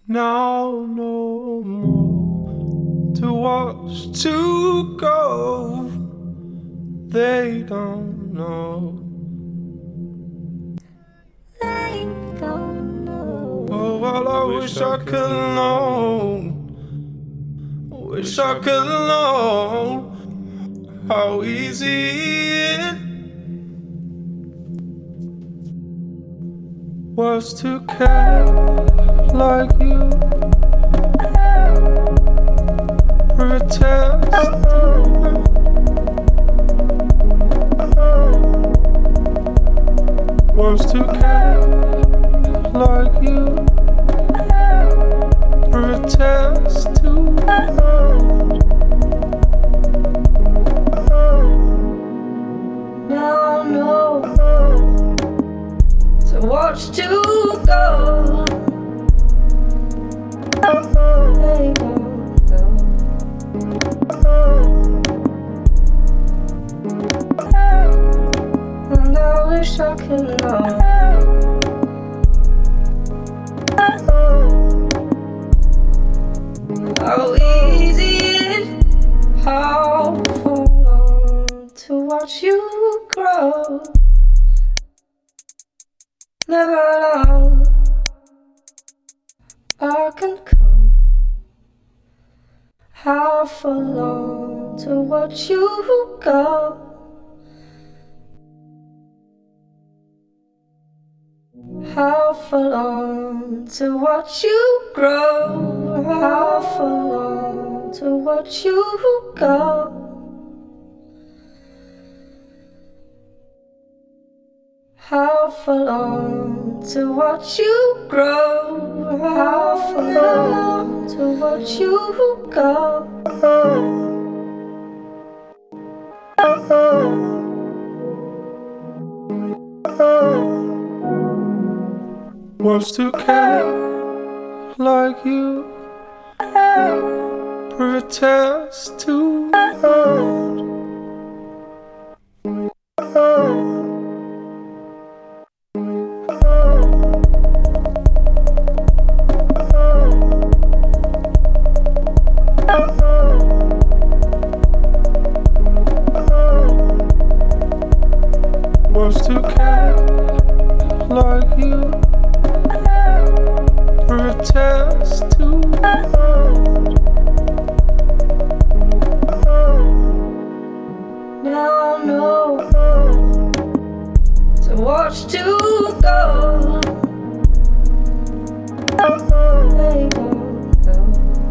Now no more to watch to go. They don't know. They don't know. Oh, well, I wish I could know. Wish I could know how easy it was to care like you. Protest wants to care like you. Protest too. Now no. So watch to go. They don't know. And I wish I could know. How easy it, how long to watch you grow. Never alone, I can come. How for long to watch you go. How for long to watch you grow. How for long to watch you go. How for long to watch you grow. How for long to watch you go. Wants to care like you. Protest too. Wants to care like you. Protest too. Now no. So watch to go. They don't know.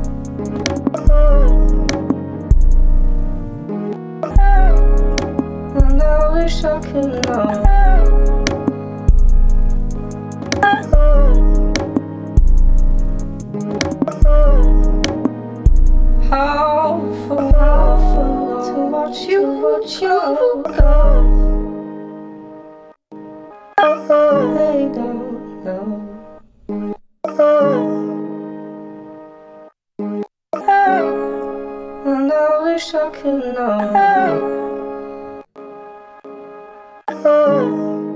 And I wish I could know. How for to watch you go. They don't know. And I wish I could know.